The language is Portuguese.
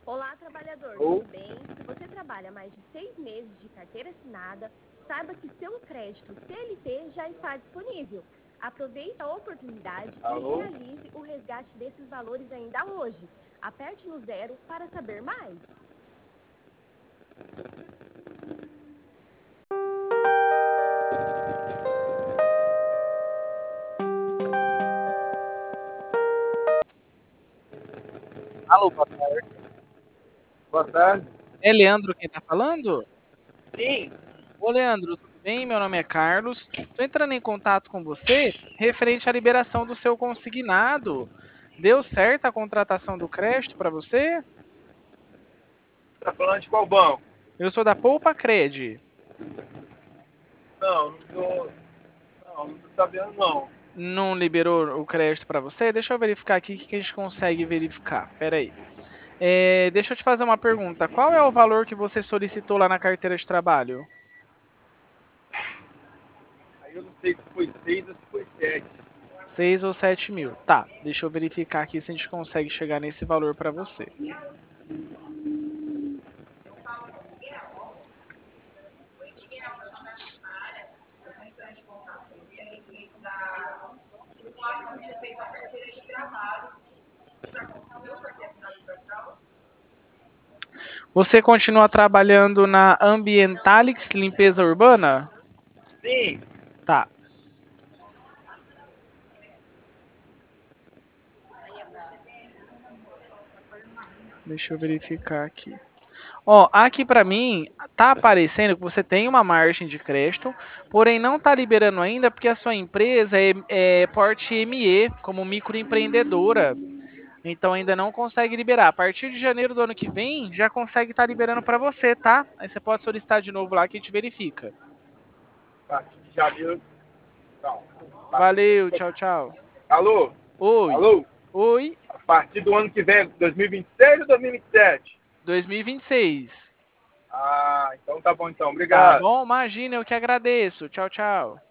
Olá, trabalhador, Ou, tudo bem? Se você trabalha mais de 6 meses de carteira assinada, saiba que seu crédito CLT já está disponível. Aproveite a oportunidade e alô? realize o resgate desses valores ainda hoje. Aperte no 0 para saber mais. Alô, boa tarde. Boa tarde. É Leandro quem tá falando? Sim. Ô, Leandro, tudo bem? Meu nome é Carlos. Tô entrando em contato com você referente à liberação do seu consignado. Deu certo a contratação do crédito para você? Tá falando de qual banco? Eu sou da Poupa Cred. Não tô sabendo não. Não liberou o crédito para você? Deixa eu verificar aqui o que a gente consegue verificar. Pera aí. Deixa eu te fazer uma pergunta. Qual é o valor que você solicitou lá na carteira de trabalho? Aí eu não sei se foi 6 ou se foi 7. 6 ou 7 mil. Tá, deixa eu verificar aqui se a gente consegue chegar nesse valor para você. Você continua trabalhando na Ambientalix Limpeza Urbana? Sim. Tá. Deixa eu verificar aqui. Ó, aqui para mim tá aparecendo que você tem uma margem de crédito, porém não tá liberando ainda porque a sua empresa é porte ME, como microempreendedora. Então ainda não consegue liberar. A partir de janeiro do ano que vem, já consegue estar liberando para você, tá? Aí você pode solicitar de novo lá que a gente verifica. A partir de janeiro. Não. A partir Valeu, do... tchau, tchau. Alô? Oi. Alô? Oi. A partir do ano que vem, 2026 ou 2027? 2026. Ah, então tá bom então. Tá Obrigado. bom? Imagina, eu que agradeço. Tchau, tchau.